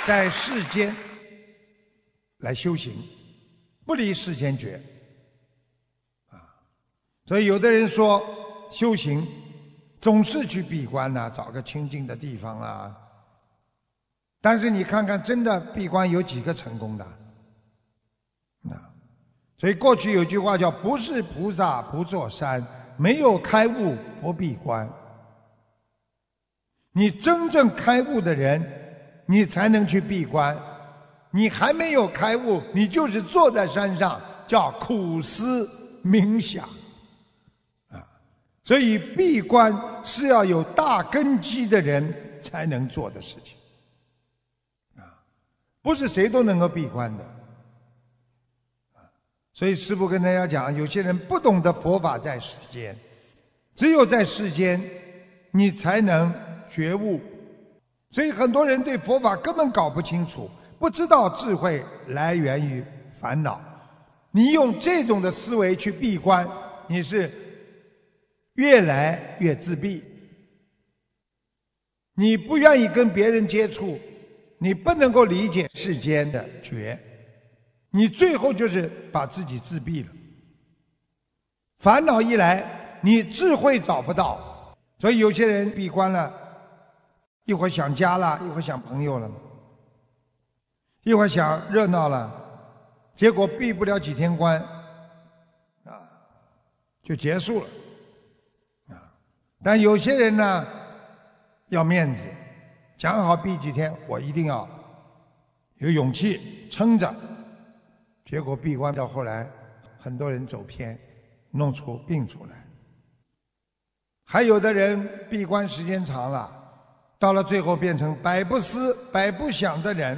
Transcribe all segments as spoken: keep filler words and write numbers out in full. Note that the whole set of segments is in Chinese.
在世间来修行，不离世间觉。啊，所以有的人说修行总是去闭关呐、啊，找个清静的地方啊。但是你看看，真的闭关有几个成功的？啊，所以过去有句话叫“不是菩萨不坐山，没有开悟不闭关”。你真正开悟的人，你才能去闭关。你还没有开悟，你就是坐在山上，叫苦思冥想。啊，所以闭关是要有大根基的人才能做的事情。啊，不是谁都能够闭关的。啊，所以师父跟大家讲，有些人不懂得佛法在世间，只有在世间，你才能觉悟。所以很多人对佛法根本搞不清楚，不知道智慧来源于烦恼。你用这种的思维去闭关，你是越来越自闭。你不愿意跟别人接触，你不能够理解世间的觉，你最后就是把自己自闭了。烦恼一来，你智慧找不到，所以有些人闭关了，一会儿想家了，一会儿想朋友了，一会儿想热闹了，结果闭不了几天关，啊，就结束了，啊。但有些人呢，要面子，讲好闭几天，我一定要有勇气撑着，结果闭关到后来，很多人走偏，弄出病出来。还有的人闭关时间长了，到了最后变成百不思百不想的人，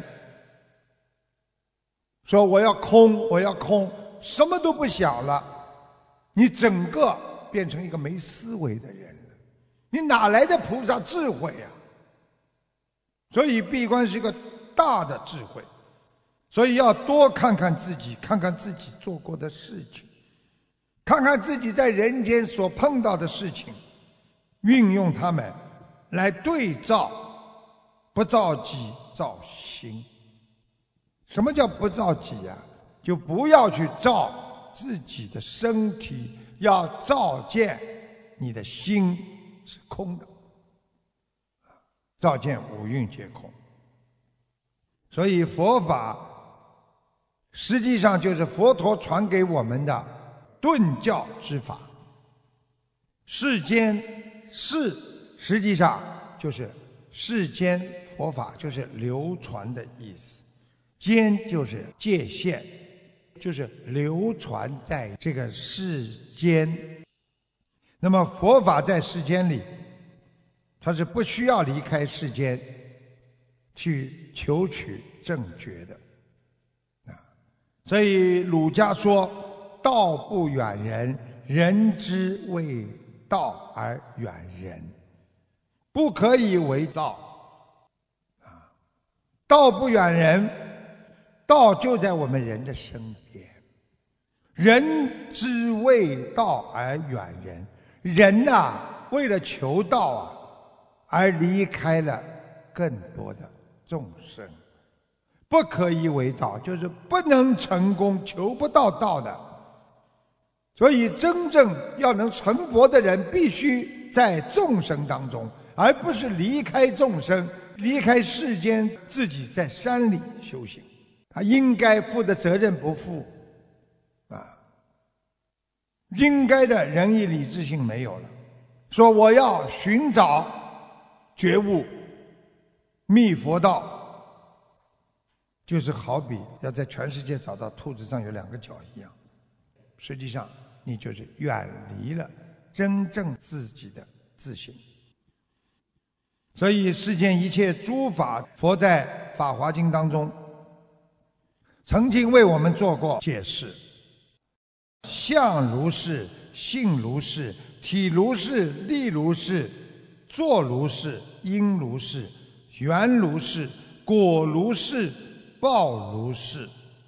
说我要空，我要空，什么都不想了，你整个变成一个没思维的人了，你哪来的菩萨智慧啊？所以闭关是一个大的智慧，所以要多看看自己，看看自己做过的事情，看看自己在人间所碰到的事情，运用它们来对照，不造己造心。什么叫不造己呀？就不要去造自己的身体，要照见你的心是空的，照见五蕴皆空。所以佛法实际上就是佛陀传给我们的顿教之法。世间世实际上就是世间佛法，就是流传的意思。间就是界限，就是流传在这个世间。那么佛法在世间里，它是不需要离开世间去求取正觉的。啊，所以儒家说道不远人，人之谓道而远人，不可以为道。啊，道不远人，道就在我们人的身边。人之谓道而远人，人呐，为了求道啊，而离开了更多的众生。不可以为道，就是不能成功，求不到道的。所以真正要能成佛的人，必须在众生当中，而不是离开众生，离开世间，自己在山里修行。他应该负的责任不负，啊，应该的仁义礼智信没有了。说我要寻找觉悟、密佛道，就是好比要在全世界找到兔子上有两个角一样。实际上，你就是远离了真正自己的自信。所以世间一切诸法，佛在《法华经》当中曾经为我们做过解释。相如是，性如是，体如是，力如是，作如是，因如是，缘如是，果如是，报如是，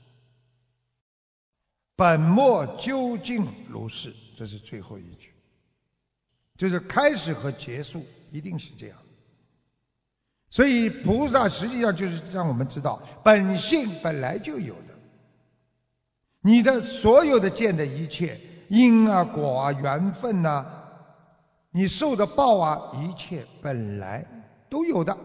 本末究竟如是。这是最后一句，就是开始和结束一定是这样。 所以菩萨实际上就是让我们知道，本性本来就有的。你的所有的见的一切因啊、果啊、缘分呐、啊，你受的报啊，一切本来都有的。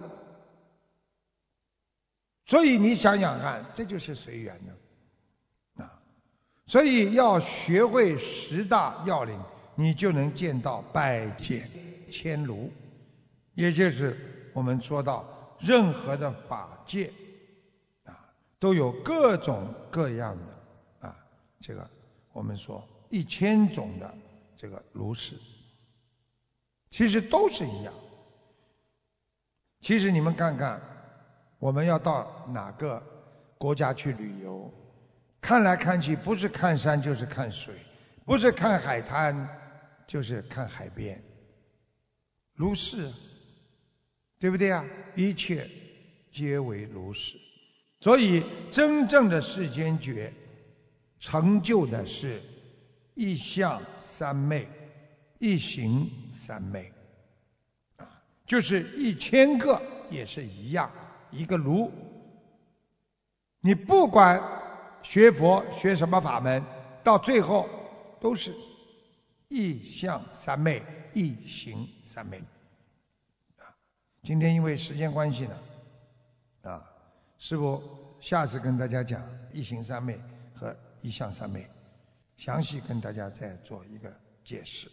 所以你想想看，这就是随缘的啊。所以要学会十大要领，你就能见到百解千如，也就是我们说到任何的法界啊，都有各种各样的啊，这个我们说一千种的这个如是，其实都是一样。其实你们看看，我们要到哪个国家去旅游，看来看去不是看山就是看水，不是看海滩就是看海边，如是，对不对啊？一切皆为如是。所以真正的世间觉成就的是一相三昧，一行三昧啊，就是一千个也是一样，一个如。你不管学佛学什么法门，到最后都是一相三昧，一行三昧啊。今天因为时间关系呢，啊，师父下次跟大家讲一行三昧和一相三昧，详细跟大家再做一个解释。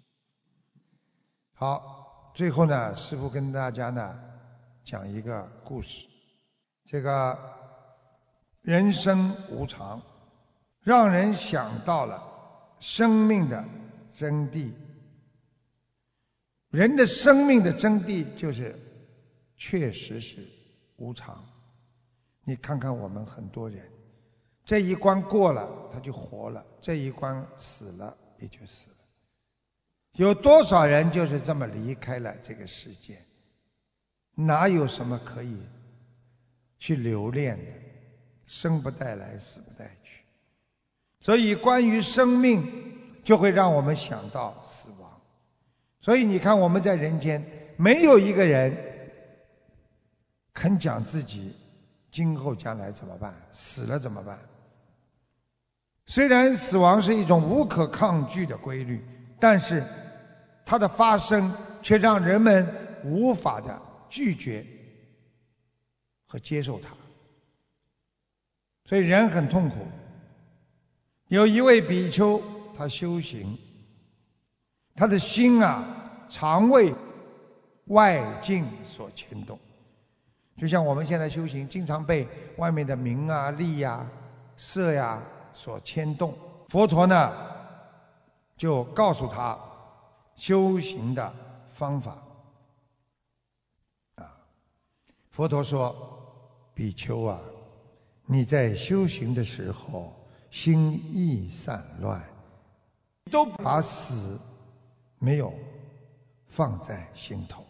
好，最后呢，师父跟大家呢讲一个故事。这个人生无常，让人想到了生命的真谛。人的生命的真谛就是确实是无常。你看看我们很多人，这一关过了他就活了，这一关死了也就死了。有多少人就是这么离开了这个世界，哪有什么可以去留恋的？生不带来，死不带去。所以关于生命就会让我们想到死亡。所以你看我们在人间没有一个人肯讲自己今后将来怎么办，死了怎么办。虽然死亡是一种无可抗拒的规律，但是它的发生却让人们无法的拒绝和接受它，所以人很痛苦。有一位比丘，他修行，他的心啊常为外境所牵动，就像我们现在修行经常被外面的名啊利呀色呀所牵动。佛陀呢就告诉他修行的方法啊。佛陀说，比丘啊，你在修行的时候心意散乱，都把死没有放在心头。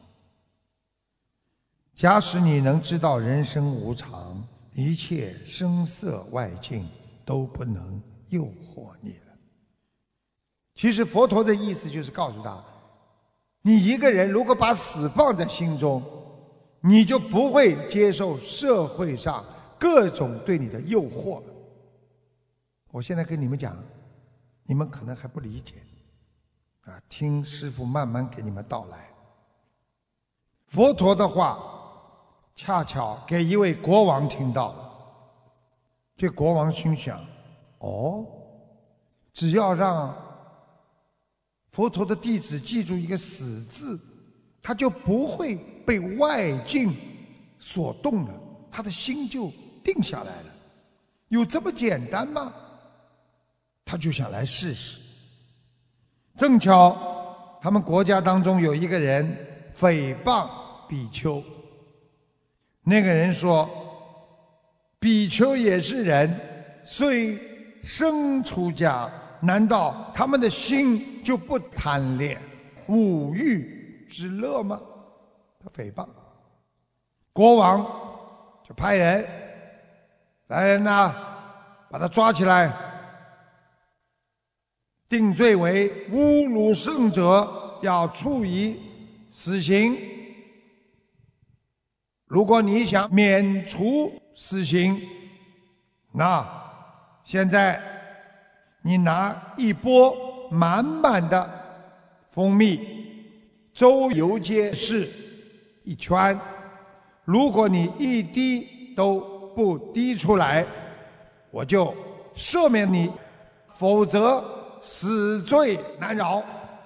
假使你能知道人生无常，一切声色外境都不能诱惑你了。其实佛陀的意思就是告诉他，你一个人如果把死放在心中，你就不会接受社会上各种对你的诱惑。我现在跟你们讲，你们可能还不理解啊，听师父慢慢给你们道来。佛陀的话恰巧给一位国王听到了，这国王心想，哦，只要让佛陀的弟子记住一个死字，他就不会被外境所动了，他的心就定下来了。有这么简单吗？他就想来试试。正巧他们国家当中有一个人诽谤比丘，那个人说，比丘也是人，虽生出家，难道他们的心就不贪恋五欲之乐吗？他诽谤。国王就派人，来人呐，把他抓起来，定罪为侮辱圣者，要处以死刑。 如果你想免除死刑，那现在你拿一钵满满的蜂蜜，周游街市一圈，如果你一滴都不滴出来，我就赦免你，否则死罪难饶。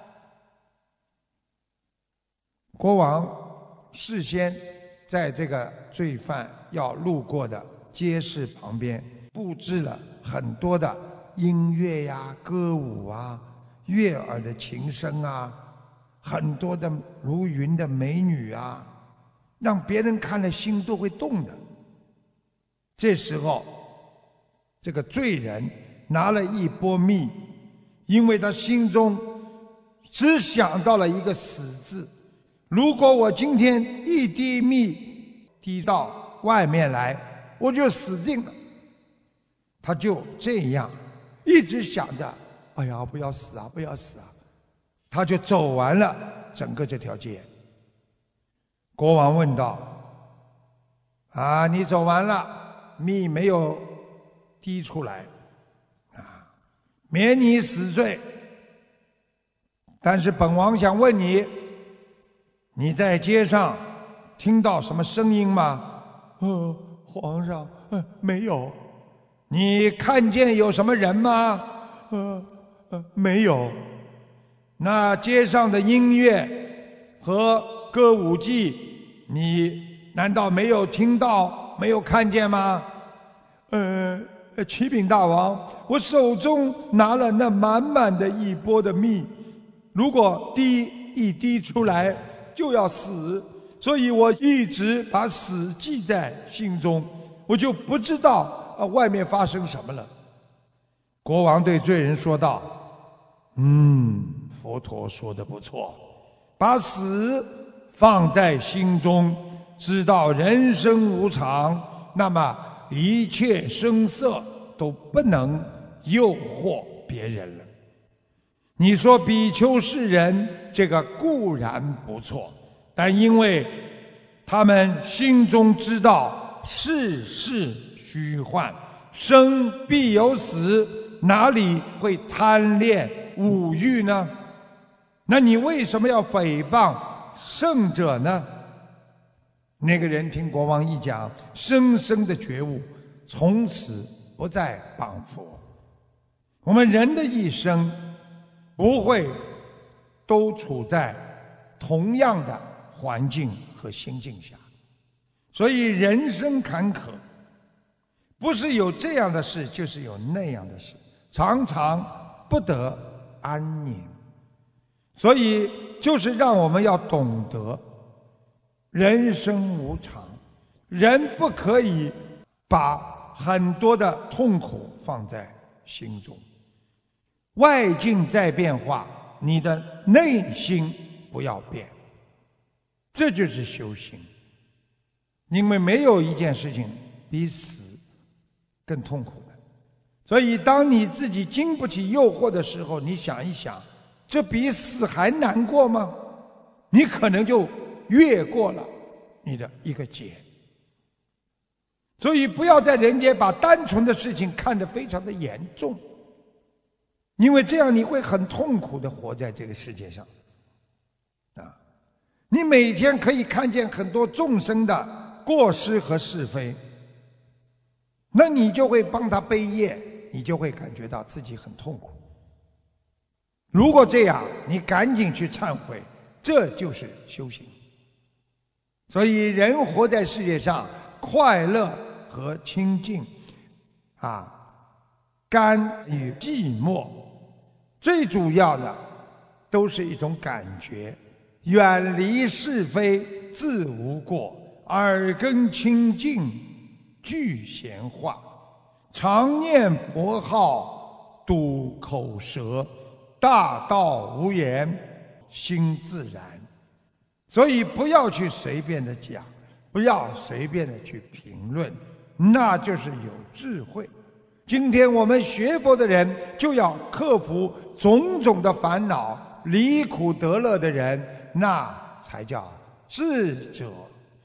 国王事先在这个罪犯要路过的街市旁边布置了很多的音乐呀、歌舞啊、悦耳的琴声啊，很多的如云的美女啊，让别人看了心都会动的。这时候，这个罪人拿了一钵蜜，因为他心中只想到了一个死字。如果我今天一滴蜜滴到外面来，我就死定了。他就这样一直想着，哎呀，不要死啊，不要死啊！他就走完了整个这条街。国王问道：“啊，你走完了，蜜没有滴出来，啊，免你死罪。但是本王想问你，你在街上听到什么声音吗？”“呃，皇上，呃，没有。”“你看见有什么人吗？”“呃，呃，没有。”“那街上的音乐和歌舞伎，你难道没有听到、没有看见吗？”“呃，启禀大王，我手中拿了那满满的一钵的蜜，如果滴一滴出来就要死，所以我一直把死记在心中，我就不知道啊外面发生什么了。”国王对罪人说道：“嗯，佛陀说得不错，把死放在心中，知道人生无常，那么一切声色都不能诱惑别人了。你说比丘是人，这个固然不错，但因为他们心中知道世事虚幻，生必有死，哪里会贪恋五欲呢？那你为什么要诽谤圣者呢？”那个人听国王一讲，深深的觉悟，从此不再谤佛。我们人的一生不会都处在同样的环境和心境下，所以人生坎坷，不是有这样的事，就是有那样的事，常常不得安宁。所以就是让我们要懂得人生无常，人不可以把很多的痛苦放在心中。外境在变化，你的内心不要变，这就是修行。因为没有一件事情比死更痛苦的，所以当你自己经不起诱惑的时候，你想一想，这比死还难过吗？你可能就越过了你的一个劫。所以不要在人间把单纯的事情看得非常的严重，因为这样你会很痛苦地活在这个世界上啊！你每天可以看见很多众生的过失和是非，那你就会帮他背业，你就会感觉到自己很痛苦。如果这样，你赶紧去忏悔，这就是修行。所以人活在世界上，快乐和清净啊，甘与寂寞，最主要的都是一种感觉。远离是非自无过，耳根清净具闲话，常念佛号堵口舌，大道无言心自然。所以不要去随便的讲，不要随便的去评论，那就是有智慧。今天我们学佛的人就要克服种种的烦恼，离苦得乐的人，那才叫智者。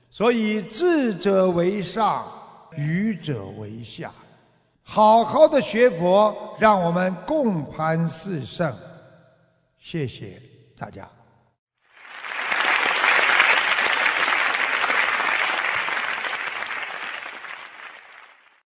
所以智者为上，愚者为下。好好的学佛，让我们共攀四圣。谢谢大家。